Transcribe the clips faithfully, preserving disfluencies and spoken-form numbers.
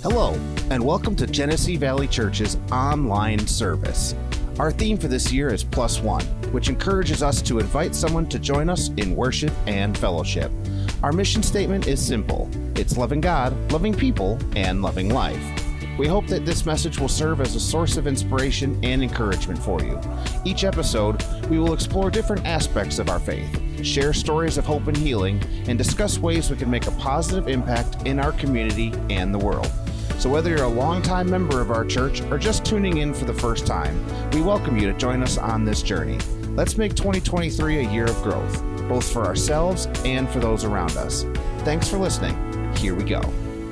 Hello, and welcome to Genesee Valley Church's online service. Our theme for this year is Plus One, which encourages us to invite someone to join us in worship and fellowship. Our mission statement is simple. It's loving God, loving people, and loving life. We hope that this message will serve as a source of inspiration and encouragement for you. Each episode, we will explore different aspects of our faith, share stories of hope and healing, and discuss ways we can make a positive impact in our community and the world. So whether you're a longtime member of our church or just tuning in for the first time, we welcome you to join us on this journey. Let's make twenty twenty-three a year of growth, both for ourselves and for those around us. Thanks for listening. Here we go.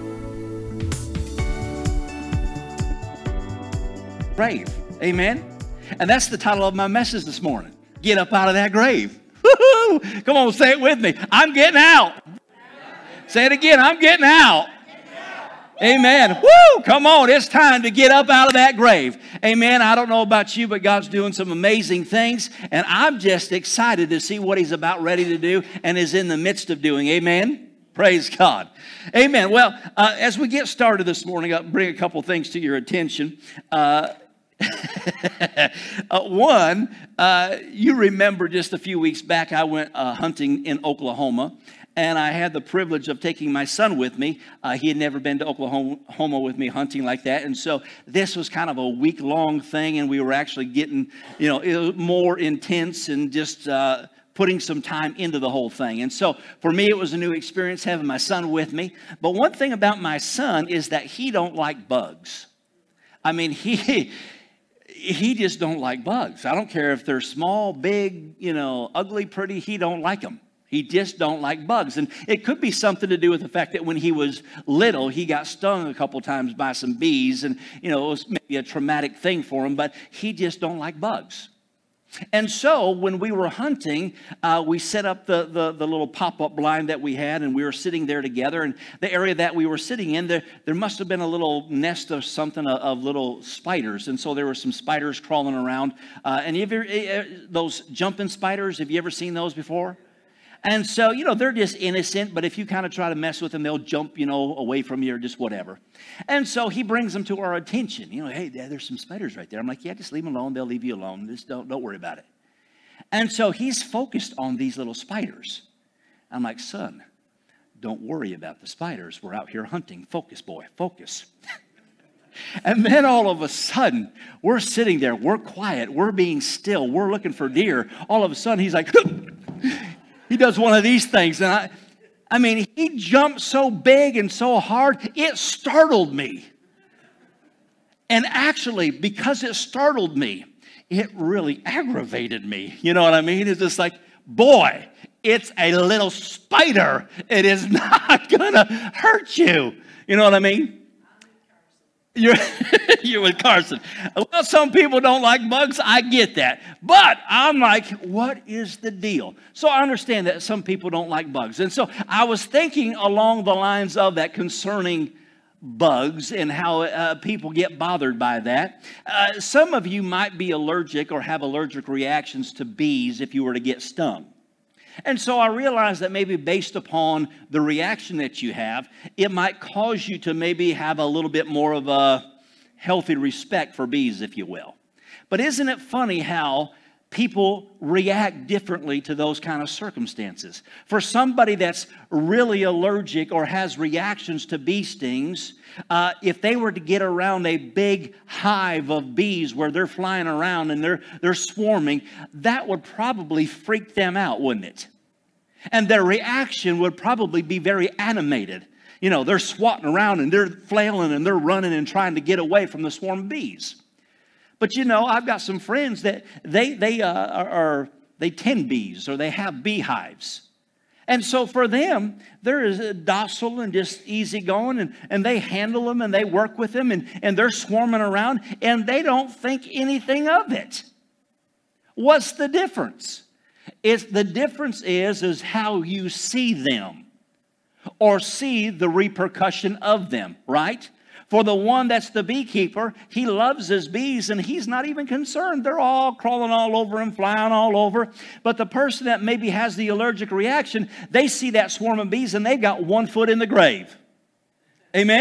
Grave. Amen. And that's the title of my message this morning. Get up out of that grave. Woo-hoo! Come on, say it with me. I'm getting out. Say it again. I'm getting out. Amen. Woo! Come on. It's time to get up out of that grave. Amen. I don't know about you, but God's doing some amazing things. And I'm just excited to see what He's about ready to do and is in the midst of doing. Amen. Praise God. Amen. Well, uh, as we get started this morning, I'll bring a couple things to your attention. Uh, uh, one, uh, you remember just a few weeks back, I went uh, hunting in Oklahoma. And I had the privilege of taking my son with me. Uh, he had never been to Oklahoma with me hunting like that. And so this was kind of a week-long thing. And we were actually getting, you know, it was more intense and just uh, putting some time into the whole thing. And so for me, it was a new experience having my son with me. But one thing about my son is that he don't like bugs. I mean, he... He just don't like bugs. I don't care if they're small, big, you know, ugly, pretty. He don't like them. He just don't like bugs. And it could be something to do with the fact that when he was little, he got stung a couple times by some bees. And, you know, it was maybe a traumatic thing for him. But he just don't like bugs. And so when we were hunting, uh, we set up the, the, the little pop-up blind that we had, and we were sitting there together. And the area that we were sitting in, there, there must have been a little nest of something of, of little spiders. And so there were some spiders crawling around. Uh, and have you ever, those jumping spiders, have you ever seen those before? And so, you know, they're just innocent, but if you kind of try to mess with them, they'll jump, you know, away from you or just whatever. And so he brings them to our attention. You know, hey, Dad, there's some spiders right there. I'm like, yeah, just leave them alone. They'll leave you alone. Just don't, don't worry about it. And so he's focused on these little spiders. I'm like, son, don't worry about the spiders. We're out here hunting. Focus, boy, focus. And then all of a sudden, we're sitting there. We're quiet. We're being still. We're looking for deer. All of a sudden, he's like, he does one of these things, and I, I mean, he jumped so big and so hard, it startled me. And actually, because it startled me, it really aggravated me. You know what I mean? It's just like, boy, it's a little spider. It is not gonna hurt you. You know what I mean? You're, you're with Carson. Well, some people don't like bugs. I get that. But I'm like, what is the deal? So I understand that some people don't like bugs. And so I was thinking along the lines of that concerning bugs and how uh, people get bothered by that. Uh, some of you might be allergic or have allergic reactions to bees if you were to get stung. And so I realized that maybe based upon the reaction that you have, it might cause you to maybe have a little bit more of a healthy respect for bees, if you will. But isn't it funny how people react differently to those kind of circumstances? For somebody that's really allergic or has reactions to bee stings, uh, if they were to get around a big hive of bees where they're flying around and they're, they're swarming, that would probably freak them out, wouldn't it? And their reaction would probably be very animated. You know, they're swatting around and they're flailing and they're running and trying to get away from the swarm of bees. But you know, I've got some friends that they they uh, are, are they tend bees or they have beehives. And so for them, they're docile and just easygoing, and, and they handle them and they work with them, and, and they're swarming around and they don't think anything of it. What's the difference? It's, the difference is, is how you see them or see the repercussion of them, right? For the one that's the beekeeper, he loves his bees and he's not even concerned. They're all crawling all over him, flying all over. But the person that maybe has the allergic reaction, they see that swarm of bees and they've got one foot in the grave. Amen?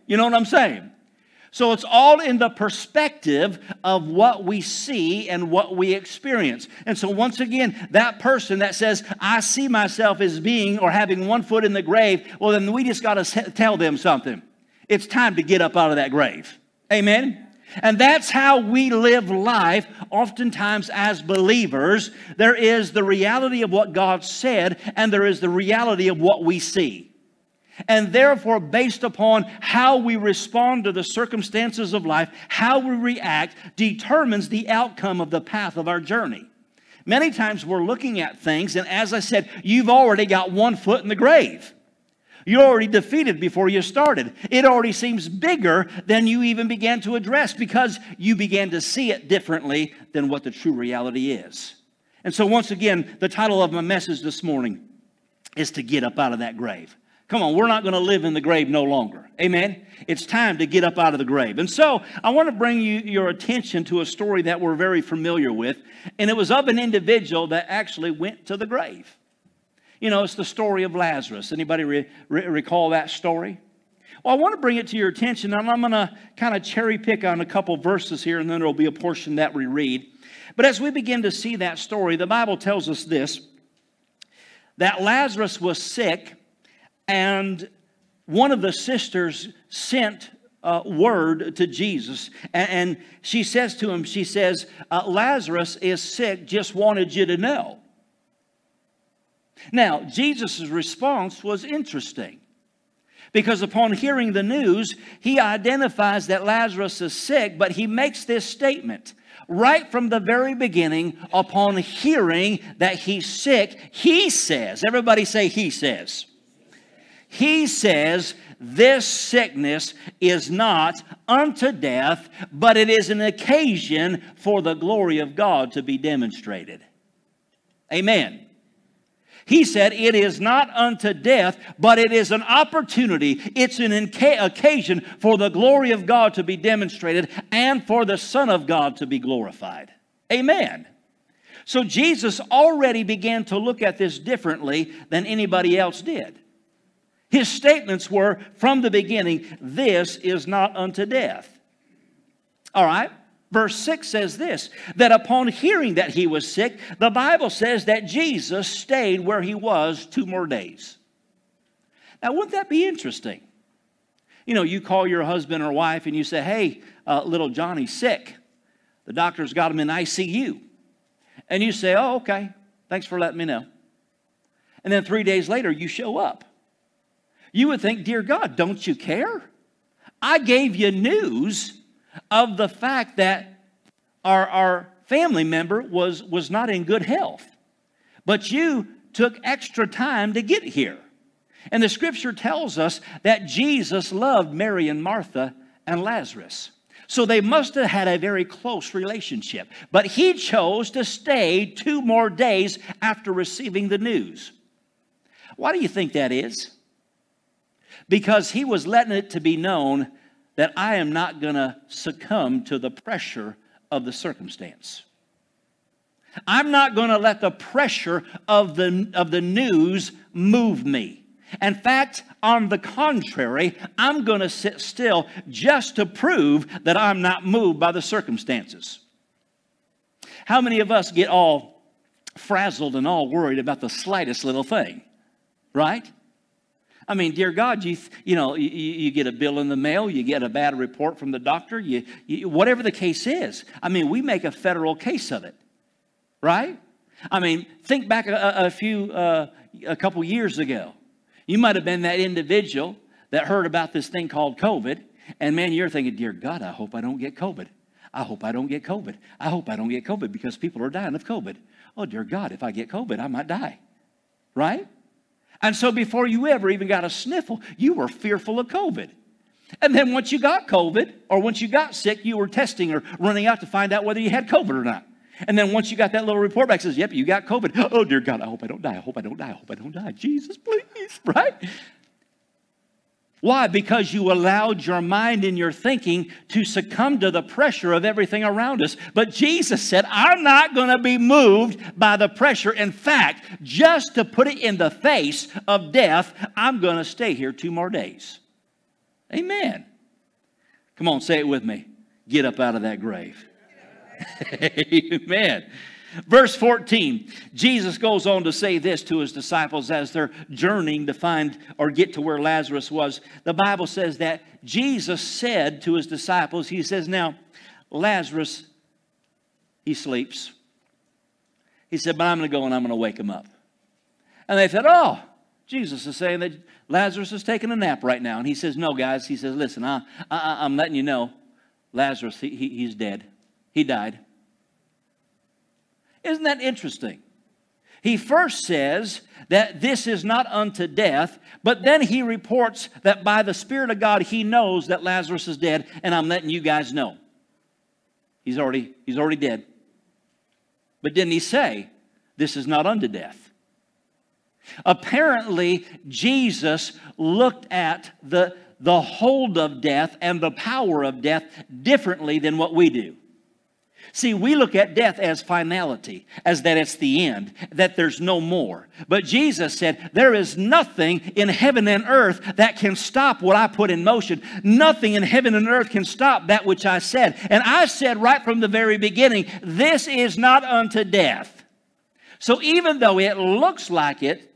You know what I'm saying? So it's all in the perspective of what we see and what we experience. And so once again, that person that says, I see myself as being or having one foot in the grave, well, then we just got to tell them something. It's time to get up out of that grave. Amen? And that's how we live life oftentimes as believers. There is the reality of what God said, and there is the reality of what we see. And therefore, based upon how we respond to the circumstances of life, how we react, determines the outcome of the path of our journey. Many times we're looking at things, and as I said, you've already got one foot in the grave. You're already defeated before you started. It already seems bigger than you even began to address because you began to see it differently than what the true reality is. And so once again, the title of my message this morning is to get up out of that grave. Come on, we're not going to live in the grave no longer. Amen? It's time to get up out of the grave. And so I want to bring you your attention to a story that we're very familiar with. And it was of an individual that actually went to the grave. You know, it's the story of Lazarus. Anybody re- re- recall that story? Well, I want to bring it to your attention. And I'm going to kind of cherry pick on a couple verses here. And then there will be a portion that we read. But as we begin to see that story, the Bible tells us this. That Lazarus was sick. And one of the sisters sent uh, word to Jesus. And, and she says to him, she says, uh, Lazarus is sick, just wanted you to know. Now, Jesus' response was interesting. Because upon hearing the news, he identifies that Lazarus is sick, but he makes this statement. Right from the very beginning, upon hearing that he's sick, he says, everybody say he says. He says, this sickness is not unto death, but it is an occasion for the glory of God to be demonstrated. Amen. He said, it is not unto death, but it is an opportunity. It's an occasion for the glory of God to be demonstrated and for the Son of God to be glorified. Amen. So Jesus already began to look at this differently than anybody else did. His statements were, from the beginning, this is not unto death. All right. Verse six says this, that upon hearing that he was sick, the Bible says that Jesus stayed where he was two more days. Now, wouldn't that be interesting? You know, you call your husband or wife and you say, hey, uh, little Johnny's sick. The doctor's got him in I C U. And you say, oh, okay, thanks for letting me know. And then three days later, you show up. You would think, dear God, don't you care? I gave you news of the fact that our, our family member was, was not in good health. But you took extra time to get here. And the scripture tells us that Jesus loved Mary and Martha and Lazarus. So they must have had a very close relationship. But he chose to stay two more days after receiving the news. Why do you think that is? Because he was letting it to be known that I am not going to succumb to the pressure of the circumstance. I'm not going to let the pressure of the, of the news move me. In fact, on the contrary, I'm going to sit still just to prove that I'm not moved by the circumstances. How many of us get all frazzled and all worried about the slightest little thing, right? I mean, dear God, you you know, you, you get a bill in the mail, you get a bad report from the doctor, you, you whatever the case is. I mean, we make a federal case of it, right? I mean, think back a, a few, uh, a couple years ago. You might have been that individual that heard about this thing called COVID, and man, you're thinking, dear God, I hope I don't get COVID. I hope I don't get COVID. I hope I don't get COVID because people are dying of COVID. Oh, dear God, if I get COVID, I might die, right? And so before you ever even got a sniffle, you were fearful of COVID. And then once you got COVID, or once you got sick, you were testing or running out to find out whether you had COVID or not. And then once you got that little report back, says, yep, you got COVID. Oh, dear God, I hope I don't die. I hope I don't die. I hope I don't die. Jesus, please, right? Why? Because you allowed your mind and your thinking to succumb to the pressure of everything around us. But Jesus said, I'm not going to be moved by the pressure. In fact, just to put it in the face of death, I'm going to stay here two more days. Amen. Come on, say it with me. Get up out of that grave. Amen. Verse fourteen, Jesus goes on to say this to his disciples as they're journeying to find or get to where Lazarus was. The Bible says that Jesus said to his disciples, he says, now, Lazarus, he sleeps. He said, but I'm going to go and I'm going to wake him up. And they said, oh, Jesus is saying that Lazarus is taking a nap right now. And he says, no, guys. He says, listen, I, I, I'm letting you know, Lazarus, he, he, he's dead. He died. Isn't that interesting? He first says that this is not unto death, but then he reports that by the Spirit of God, he knows that Lazarus is dead, and I'm letting you guys know. He's already, he's already dead. But didn't he say, this is not unto death? Apparently, Jesus looked at the, the hold of death and the power of death differently than what we do. See, we look at death as finality, as that it's the end, that there's no more. But Jesus said, there is nothing in heaven and earth that can stop what I put in motion. Nothing in heaven and earth can stop that which I said. And I said right from the very beginning, this is not unto death. So even though it looks like it,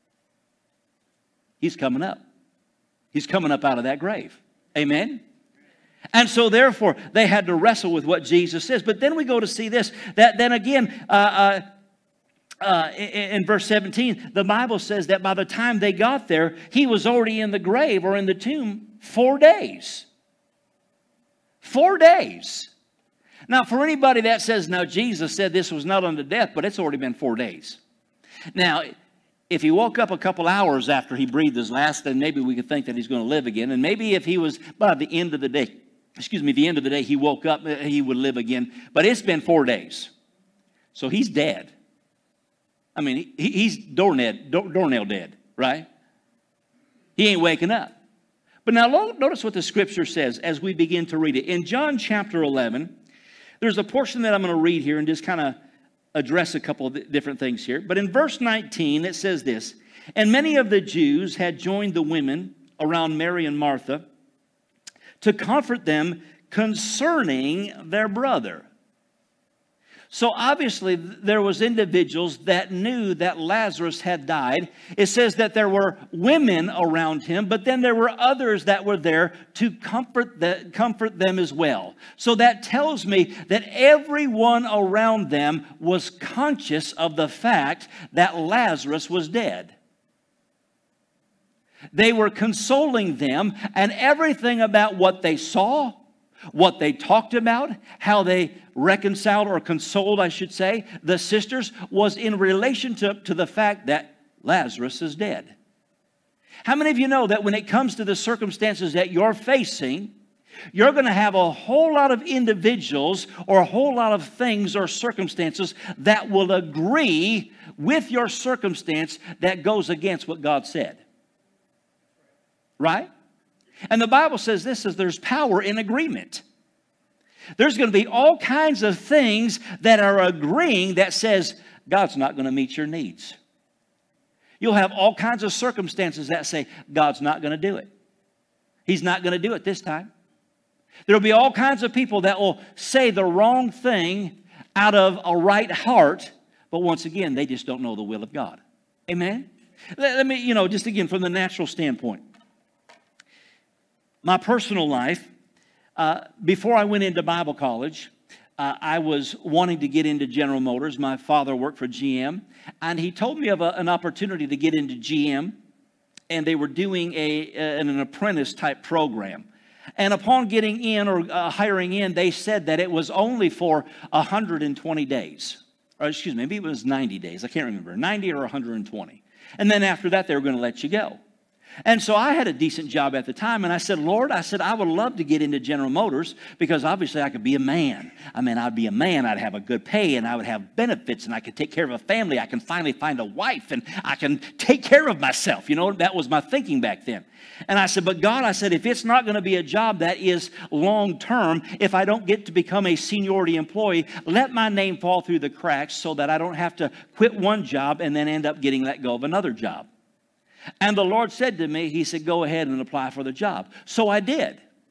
he's coming up. He's coming up out of that grave. Amen? And so therefore, they had to wrestle with what Jesus says. But then we go to see this, that then again, uh, uh, uh, in, in verse seventeen, the Bible says that by the time they got there, he was already in the grave or in the tomb four days. Four days. Now, for anybody that says, now Jesus said this was not unto death, but it's already been four days. Now, if he woke up a couple hours after he breathed his last, then maybe we could think that he's going to live again. And maybe if he was by the end of the day, excuse me, the end of the day, he woke up, he would live again. But it's been four days. So he's dead. I mean, he, he's doornail, doornail dead, right? He ain't waking up. But now notice what the scripture says as we begin to read it. In John chapter eleven, there's a portion that I'm going to read here and just kind of address a couple of different things here. But in verse nineteen, it says this, and many of the Jews had joined the women around Mary and Martha to comfort them concerning their brother. So obviously there was individuals that knew that Lazarus had died. It says that there were women around him, but then there were others that were there to comfort, the, comfort them as well. So that tells me that everyone around them was conscious of the fact that Lazarus was dead. They were consoling them, and everything about what they saw, what they talked about, how they reconciled or consoled, I should say, the sisters was in relation to, to the fact that Lazarus is dead. How many of you know that when it comes to the circumstances that you're facing, you're going to have a whole lot of individuals or a whole lot of things or circumstances that will agree with your circumstance that goes against what God said? Right? And the Bible says this, is there's power in agreement. There's going to be all kinds of things that are agreeing that says God's not going to meet your needs. You'll have all kinds of circumstances that say God's not going to do it. He's not going to do it this time. There'll be all kinds of people that will say the wrong thing out of a right heart, but once again, they just don't know the will of God. Amen? Let, let me, you know, just again from the natural standpoint. My personal life, uh, before I went into Bible college, uh, I was wanting to get into General Motors. My father worked for G M, and he told me of a, an opportunity to get into G M, and they were doing a, an, an apprentice type program. And upon getting in or uh, hiring in, they said that it was only for one hundred twenty days. Or excuse me, maybe it was ninety days. I can't remember, ninety or one hundred twenty. And then after that, they were going to let you go. And so I had a decent job at the time, and I said, Lord, I said, I would love to get into General Motors because obviously I could be a man. I mean, I'd be a man, I'd have a good pay, and I would have benefits, and I could take care of a family. I can finally find a wife, and I can take care of myself. You know, that was my thinking back then. And I said, but God, I said, if it's not going to be a job that is long-term, if I don't get to become a seniority employee, let my name fall through the cracks so that I don't have to quit one job and then end up getting let go of another job. And the Lord said to me, he said, go ahead and apply for the job. So I did.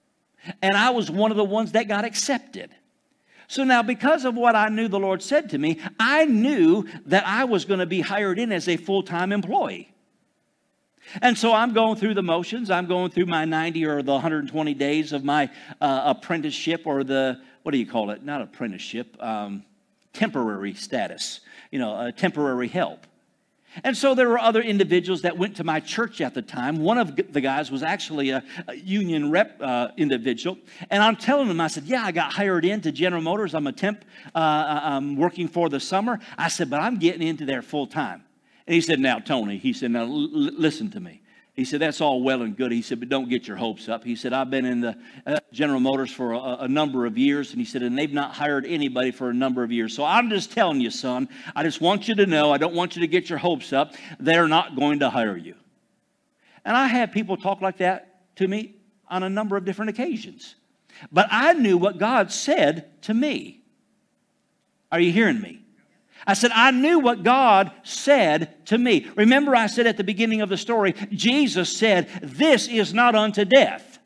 And I was one of the ones that got accepted. So now, because of what I knew the Lord said to me, I knew that I was going to be hired in as a full-time employee. And so I'm going through the motions. I'm going through my ninety or the one hundred twenty days of my uh, apprenticeship, or the, what do you call it? Not apprenticeship, um, temporary status, you know, uh, temporary help. And so there were other individuals that went to my church at the time. One of the guys was actually a, a union rep uh, individual. And I'm telling him, I said, yeah, I got hired into General Motors. I'm a temp. Uh, I'm working for the summer. I said, but I'm getting into there full time. And he said, now, Tony, he said, now, l- listen to me. He said, that's all well and good. He said, but don't get your hopes up. He said, I've been in the uh, General Motors for a, a number of years. And he said, and they've not hired anybody for a number of years. So I'm just telling you, son, I just want you to know, I don't want you to get your hopes up. They're not going to hire you. And I had people talk like that to me on a number of different occasions. But I knew what God said to me. Are you hearing me? I said, I knew what God said to me. Remember, I said at the beginning of the story, Jesus said, this is not unto death.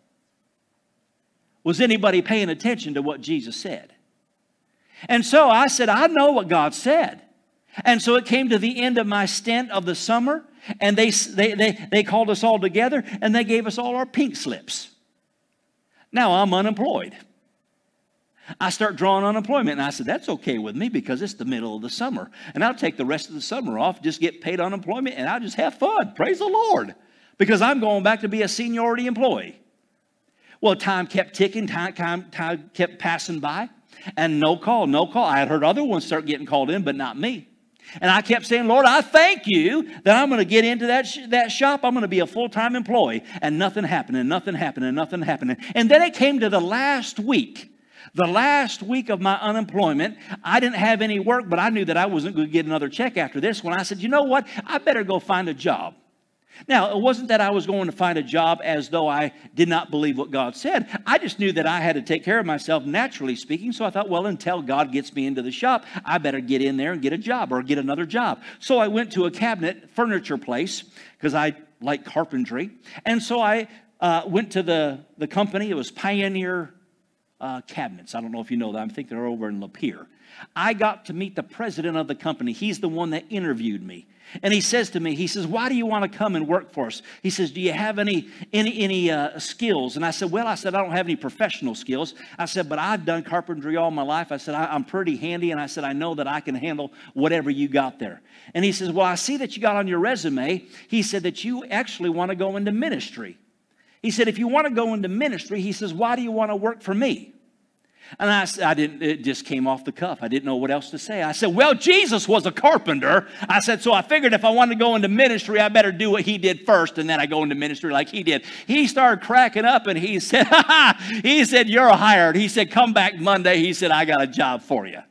Was anybody paying attention to what Jesus said? And so I said, I know what God said. And so it came to the end of my stint of the summer, and they, they, they, they called us all together, and they gave us all our pink slips. Now I'm unemployed. I start drawing unemployment, and I said, that's okay with me because it's the middle of the summer. And I'll take the rest of the summer off, just get paid unemployment, and I'll just have fun. Praise the Lord. Because I'm going back to be a seniority employee. Well, time kept ticking, time, time, time kept passing by, and no call, no call. I had heard other ones start getting called in, but not me. And I kept saying, Lord, I thank you that I'm going to get into that, sh- that shop. I'm going to be a full-time employee. And nothing happened, and nothing happened, and nothing happened. And then it came to the last week. The last week of my unemployment, I didn't have any work, but I knew that I wasn't going to get another check after this one. I said, you know what? I better go find a job. Now, it wasn't that I was going to find a job as though I did not believe what God said. I just knew that I had to take care of myself, naturally speaking. So I thought, well, until God gets me into the shop, I better get in there and get a job or get another job. So I went to a cabinet furniture place because I like carpentry. And so I uh, went to the, the company. It was Pioneer Uh, cabinets. I don't know if you know that. I think they're over in Lapeer. I got to meet the president of the company. He's the one that interviewed me. And he says to me, he says, why do you want to come and work for us? He says, do you have any any, any uh, skills? And I said, well, I said, I don't have any professional skills. I said, but I've done carpentry all my life. I said, I, I'm pretty handy. And I said, I know that I can handle whatever you got there. And he says, well, I see that you got on your resume. He said that you actually want to go into ministry. He said, if you want to go into ministry, he says, why do you want to work for me? And I, I didn't, it just came off the cuff. I didn't know what else to say. I said, well, Jesus was a carpenter. I said, so I figured if I wanted to go into ministry, I better do what he did first, and then I go into ministry like he did. He started cracking up, and he said, ha ha, he said, you're hired. He said, come back Monday. He said, I got a job for you.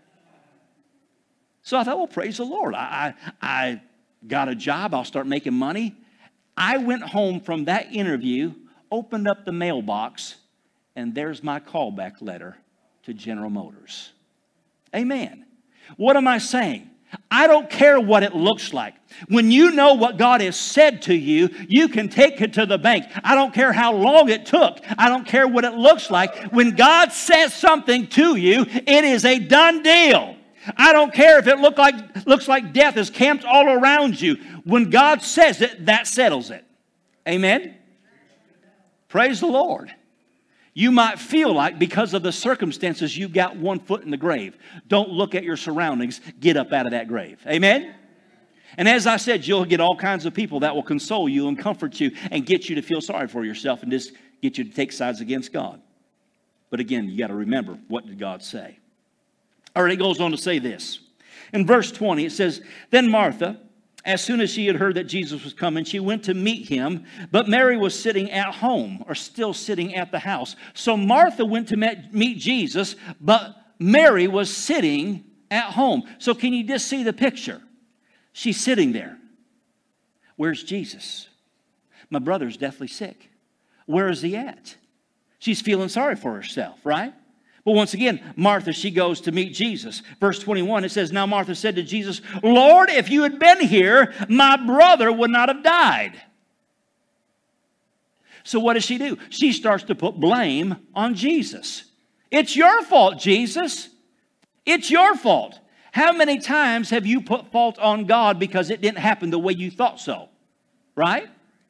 So I thought, well, praise the Lord. I, I, I got a job. I'll start making money. I went home from that interview, opened up the mailbox, and there's my callback letter to General Motors. Amen. What am I saying? I don't care what it looks like. When you know what God has said to you, you can take it to the bank. I don't care how long it took. I don't care what it looks like. When God says something to you, it is a done deal. I don't care if it look like, looks like death is camped all around you. When God says it, that settles it. Amen? Praise the Lord. You might feel like because of the circumstances you've got one foot in the grave. Don't look at your surroundings. Get up out of that grave. Amen? And as I said, you'll get all kinds of people that will console you and comfort you and get you to feel sorry for yourself and just get you to take sides against God. But again, you got to remember, what did God say? All right, it goes on to say this. In verse twenty, it says, then Martha, as soon as she had heard that Jesus was coming, she went to meet him, but Mary was sitting at home, or still sitting at the house. So Martha went to meet Jesus, but Mary was sitting at home. So can you just see the picture? She's sitting there. Where's Jesus? My brother's deathly sick. Where is he at? She's feeling sorry for herself, right? But once again, Martha, she goes to meet Jesus. Verse twenty-one, it says, now Martha said to Jesus, Lord, if you had been here, my brother would not have died. So what does she do? She starts to put blame on Jesus. It's your fault, Jesus. It's your fault. How many times have you put fault on God because it didn't happen the way you thought so? Right?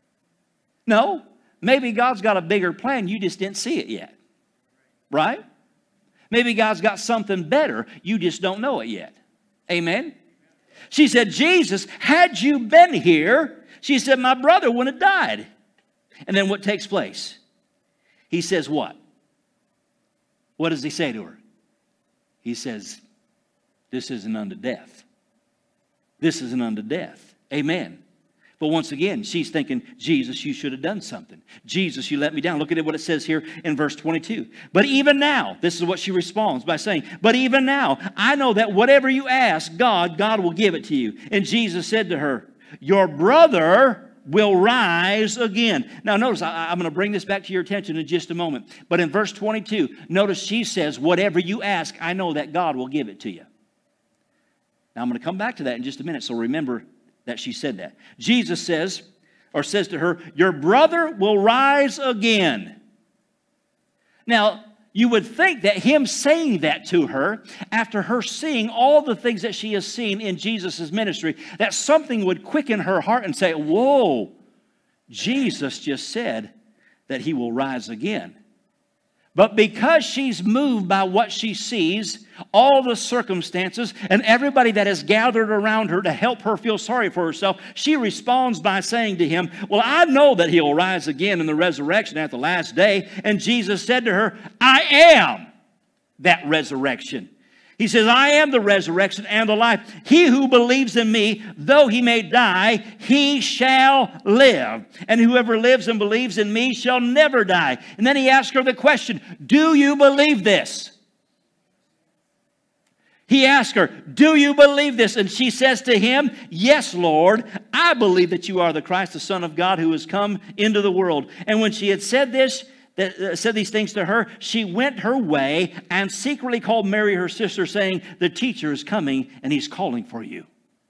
No. Maybe God's got a bigger plan. You just didn't see it yet. Right? Maybe God's got something better. You just don't know it yet. Amen? She said, Jesus, had you been here, she said, my brother wouldn't have died. And then what takes place? He says what? What does he say to her? He says, this isn't unto death. This isn't unto death. Amen. But once again, she's thinking, Jesus, you should have done something. Jesus, you let me down. Look at what it says here in verse twenty-two. But even now, this is what she responds by saying, but even now, I know that whatever you ask God, God will give it to you. And Jesus said to her, your brother will rise again. Now notice, I, I'm going to bring this back to your attention in just a moment. But in verse twenty-two, notice she says, whatever you ask, I know that God will give it to you. Now I'm going to come back to that in just a minute, so remember that she said that. Jesus says, or says to her, your brother will rise again. Now, you would think that him saying that to her, after her seeing all the things that she has seen in Jesus' ministry, that something would quicken her heart and say, whoa, Jesus just said that he will rise again. But because she's moved by what she sees, all the circumstances, and everybody that has gathered around her to help her feel sorry for herself, she responds by saying to him, well, I know that he'll rise again in the resurrection at the last day. And Jesus said to her, I am that resurrection. He says, I am the resurrection and the life. He who believes in me, though he may die, he shall live. And whoever lives and believes in me shall never die. And then he asked her the question, do you believe this? He asked her, do you believe this? And she says to him, yes, Lord, I believe that you are the Christ, the Son of God, who has come into the world. And when she had said this, that uh, said these things to her, she went her way and secretly called Mary, her sister, saying, the teacher is coming and he's calling for you.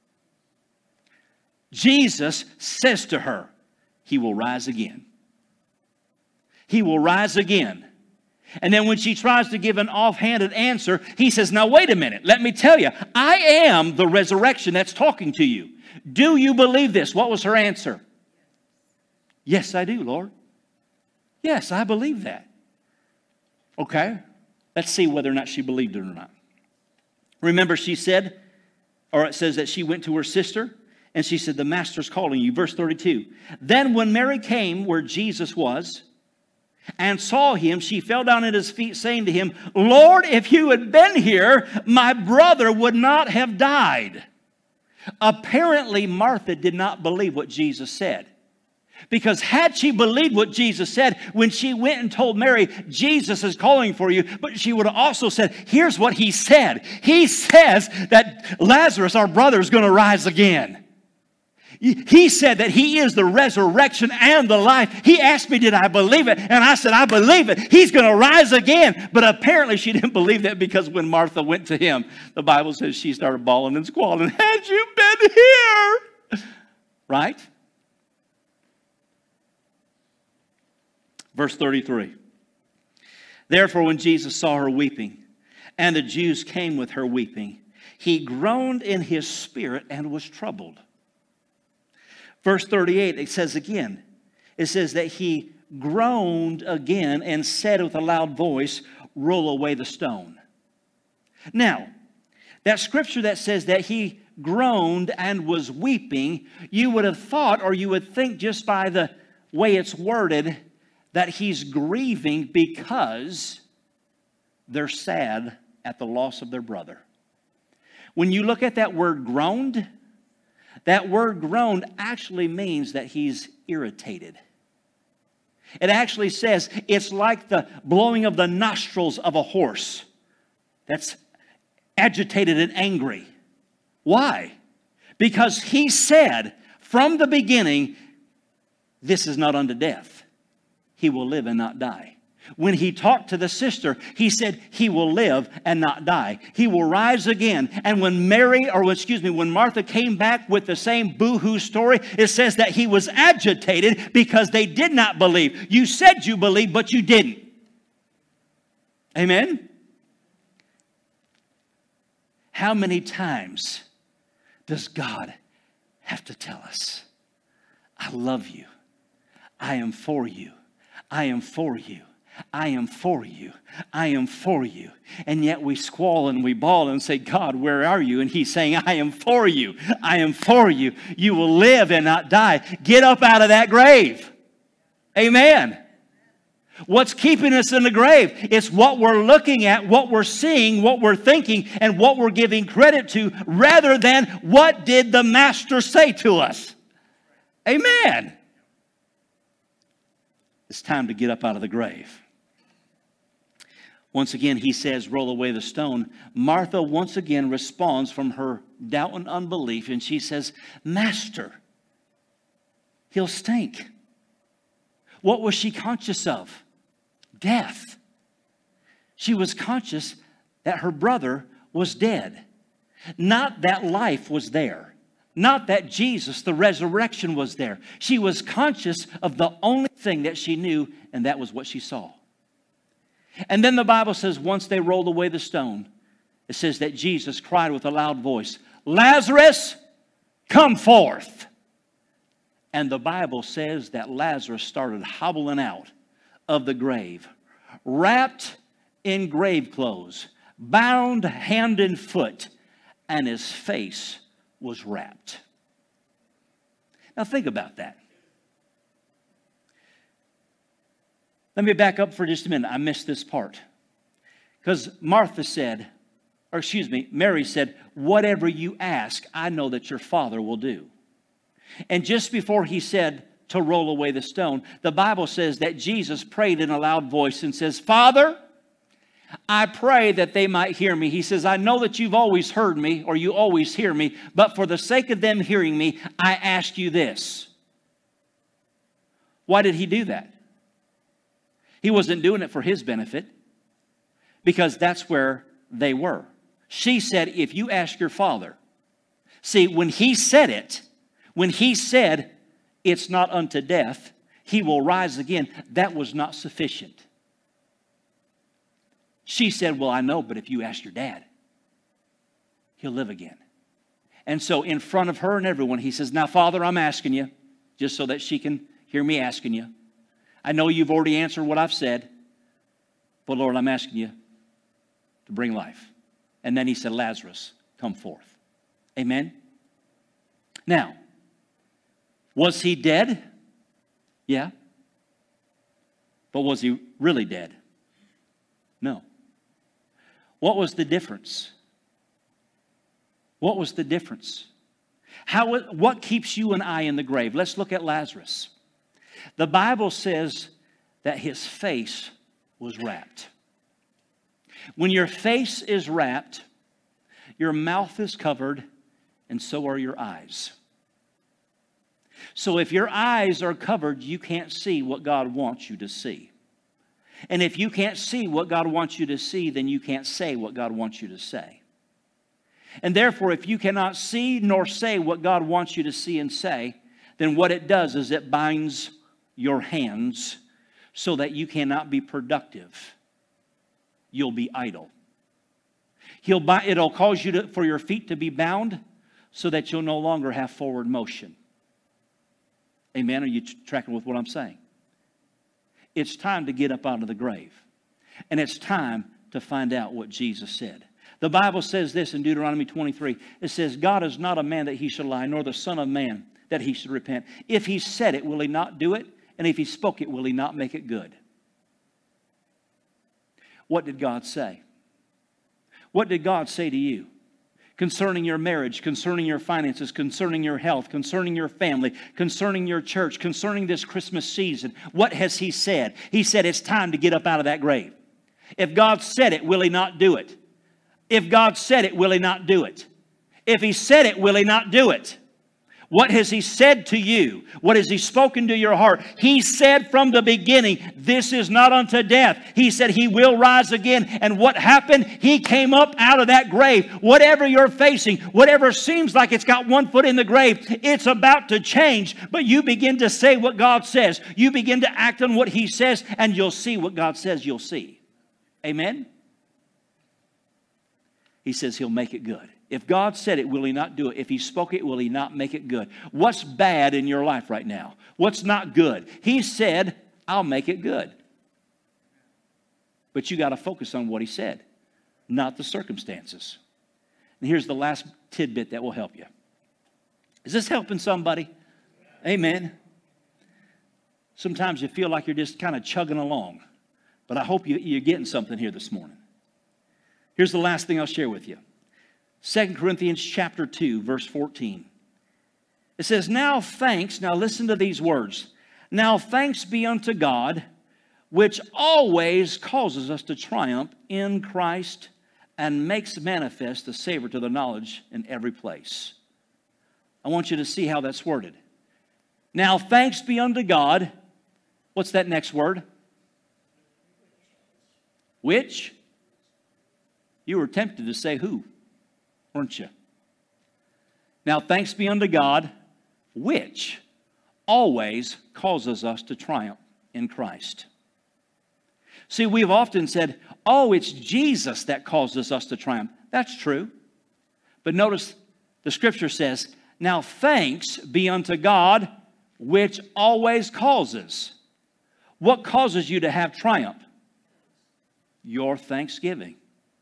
Jesus says to her, he will rise again. He will rise again. And then when she tries to give an offhanded answer, he says, now wait a minute, let me tell you, I am the resurrection that's talking to you. Do you believe this? What was her answer? Yes, I do, Lord. Yes, I believe that. Okay, let's see whether or not she believed it or not. Remember, she said, or it says that she went to her sister, and she said, the master's calling you. Verse thirty-two. Then when Mary came where Jesus was and saw him, she fell down at his feet, saying to him, Lord, if you had been here, my brother would not have died. Apparently, Martha did not believe what Jesus said. Because had she believed what Jesus said, when she went and told Mary, Jesus is calling for you, but she would have also said, here's what he said. He says that Lazarus, our brother, is going to rise again. He said that he is the resurrection and the life. He asked me, did I believe it? And I said, I believe it. He's going to rise again. But apparently she didn't believe that, because when Martha went to him, the Bible says she started bawling and squalling. Had you been here? Right? Verse thirty-three. Therefore, when Jesus saw her weeping, and the Jews came with her weeping, he groaned in his spirit and was troubled. Verse thirty-eight, it says again, it says that he groaned again and said with a loud voice, roll away the stone. Now, that scripture that says that he groaned and was weeping, you would have thought, or you would think just by the way it's worded, that he's grieving because they're sad at the loss of their brother. When you look at that word groaned, that word groaned actually means that he's irritated. It actually says it's like the blowing of the nostrils of a horse that's agitated and angry. Why? Because he said from the beginning, this is not unto death. He will live and not die. When he talked to the sister, he said, he will live and not die. He will rise again. And when Mary, or excuse me, when Martha came back with the same boo-hoo story, it says that he was agitated because they did not believe. You said you believed, but you didn't. Amen? How many times does God have to tell us, I love you. I am for you. I am for you. I am for you. I am for you. And yet we squall and we bawl and say, God, where are you? And he's saying, I am for you. I am for you. You will live and not die. Get up out of that grave. Amen. What's keeping us in the grave? It's what we're looking at, what we're seeing, what we're thinking, and what we're giving credit to, rather than what did the Master say to us. Amen. It's time to get up out of the grave. Once again, he says, roll away the stone. Martha once again responds from her doubt and unbelief, and she says, Master, he'll stink. What was she conscious of? Death. She was conscious that her brother was dead. Not that life was there. Not that Jesus, the resurrection, was there. She was conscious of the only thing that she knew, and that was what she saw. And then the Bible says once they rolled away the stone, it says that Jesus cried with a loud voice, Lazarus, come forth. And the Bible says that Lazarus started hobbling out of the grave, wrapped in grave clothes, bound hand and foot, and his face was wrapped. Now think about that. Let me back up for just a minute. I missed this part. Because Martha said, or excuse me, Mary said, whatever you ask, I know that your Father will do. And just before he said to roll away the stone, the Bible says that Jesus prayed in a loud voice and says, Father, I pray that they might hear me. He says, I know that you've always heard me, or you always hear me, but for the sake of them hearing me, I ask you this. Why did he do that? He wasn't doing it for his benefit, because that's where they were. She said, if you ask your Father. See, when he said it, when he said, it's not unto death, he will rise again, that was not sufficient. She said, well, I know, but if you ask your dad, he'll live again. And so in front of her and everyone, he says, now, Father, I'm asking you, just so that she can hear me asking you. I know you've already answered what I've said, but Lord, I'm asking you to bring life. And then he said, Lazarus, come forth. Amen? Now, was he dead? Yeah. But was he really dead? No. What was the difference? What was the difference? How, what keeps you and I in the grave? Let's look at Lazarus. The Bible says that his face was wrapped. When your face is wrapped, your mouth is covered, and so are your eyes. So if your eyes are covered, you can't see what God wants you to see. And if you can't see what God wants you to see, then you can't say what God wants you to say. And therefore, if you cannot see nor say what God wants you to see and say, then what it does is it binds your hands so that you cannot be productive. You'll be idle. He'll buy, it'll cause you to, for your feet to be bound so that you'll no longer have forward motion. Amen? Are you tracking with what I'm saying? It's time to get up out of the grave. And it's time to find out what Jesus said. The Bible says this in Deuteronomy twenty-three. It says, God is not a man that he should lie, nor the son of man that he should repent. If he said it, will he not do it? And if he spoke it, will he not make it good? What did God say? What did God say to you? Concerning your marriage, concerning your finances, concerning your health, concerning your family, concerning your church, concerning this Christmas season. What has he said? He said it's time to get up out of that grave. If God said it, will he not do it? If God said it, will he not do it? If he said it, will he not do it? What has He said to you? What has He spoken to your heart? He said from the beginning, this is not unto death. He said He will rise again. And what happened? He came up out of that grave. Whatever you're facing, whatever seems like it's got one foot in the grave, it's about to change. But you begin to say what God says. You begin to act on what He says, and you'll see what God says you'll see. Amen? He says He'll make it good. If God said it, will He not do it? If He spoke it, will He not make it good? What's bad in your life right now? What's not good? He said, I'll make it good. But you got to focus on what He said, not the circumstances. And here's the last tidbit that will help you. Is this helping somebody? Amen. Sometimes you feel like you're just kind of chugging along. But I hope you, you're getting something here this morning. Here's the last thing I'll share with you. Second Corinthians chapter two, verse fourteen. It says, now thanks, now listen to these words. Now thanks be unto God, which always causes us to triumph in Christ and makes manifest the savor to the knowledge in every place. I want you to see how that's worded. Now thanks be unto God. What's that next word? Which? You were tempted to say who, weren't you? Now thanks be unto God, which always causes us to triumph in Christ. See, we've often said, oh, it's Jesus that causes us to triumph. That's true. But notice the scripture says, now thanks be unto God, which always causes. What causes you to have triumph? Your thanksgiving.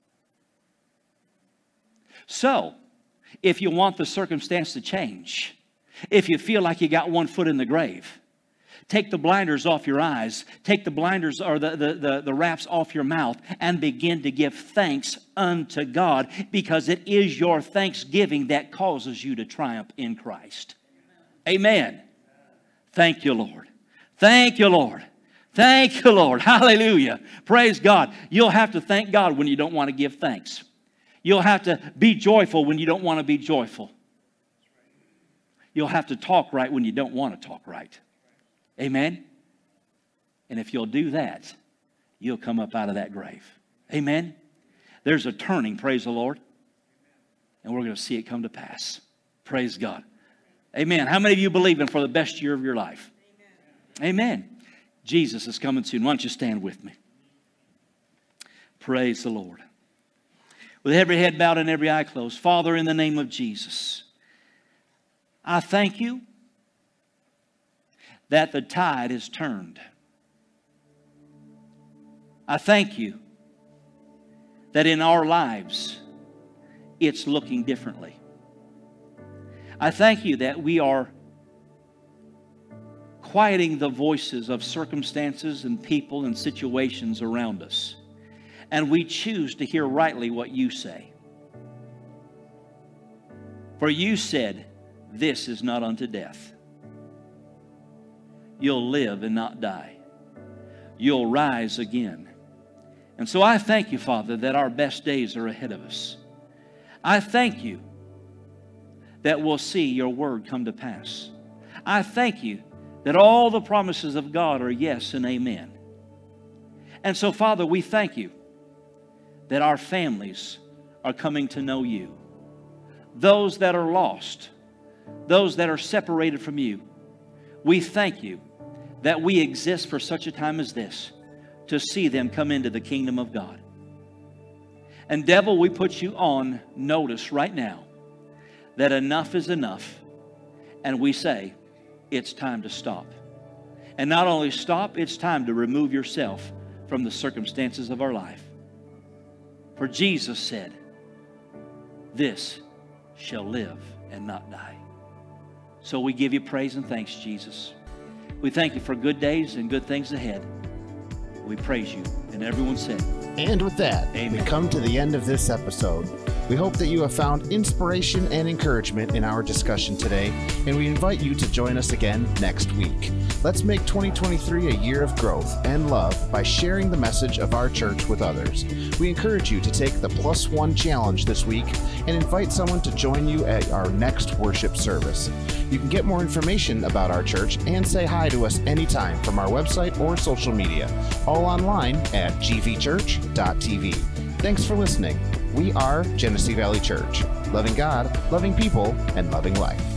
So, if you want the circumstance to change, if you feel like you got one foot in the grave, take the blinders off your eyes, take the blinders or the, the, the, the wraps off your mouth, and begin to give thanks unto God, because it is your thanksgiving that causes you to triumph in Christ. Amen. Thank you, Lord. Thank you, Lord. Thank you, Lord. Hallelujah. Praise God. You'll have to thank God when you don't want to give thanks. You'll have to be joyful when you don't want to be joyful. You'll have to talk right when you don't want to talk right. Amen? And if you'll do that, you'll come up out of that grave. Amen? There's a turning, praise the Lord. And we're going to see it come to pass. Praise God. Amen. How many of you believe in for the best year of your life? Amen. Amen. Jesus is coming soon. Why don't you stand with me? Praise the Lord. With every head bowed and every eye closed, Father, in the name of Jesus, I thank you that the tide is turned. I thank you that in our lives, it's looking differently. I thank you that we are quieting the voices of circumstances and people and situations around us. And we choose to hear rightly what you say. For you said, this is not unto death. You'll live and not die. You'll rise again. And so I thank you, Father, that our best days are ahead of us. I thank you that we'll see your word come to pass. I thank you that all the promises of God are yes and amen. And so, Father, we thank you that our families are coming to know you. Those that are lost, those that are separated from you, we thank you that we exist for such a time as this to see them come into the kingdom of God. And devil, we put you on notice right now that enough is enough, and we say it's time to stop. And not only stop, it's time to remove yourself from the circumstances of our life. For Jesus said, this shall live and not die. So we give you praise and thanks, Jesus. We thank you for good days and good things ahead. We praise you. And everyone said, and with that, amen. We come to the end of this episode. We hope that you have found inspiration and encouragement in our discussion today, and we invite you to join us again next week. Let's make twenty twenty-three a year of growth and love by sharing the message of our church with others. We encourage you to take the Plus One Challenge this week and invite someone to join you at our next worship service. You can get more information about our church and say hi to us anytime from our website or social media, all online at g v church dot t v. Thanks for listening. We are Genesee Valley Church, loving God, loving people, and loving life.